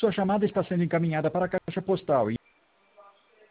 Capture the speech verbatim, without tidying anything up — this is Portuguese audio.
sua chamada está sendo encaminhada para a caixa postal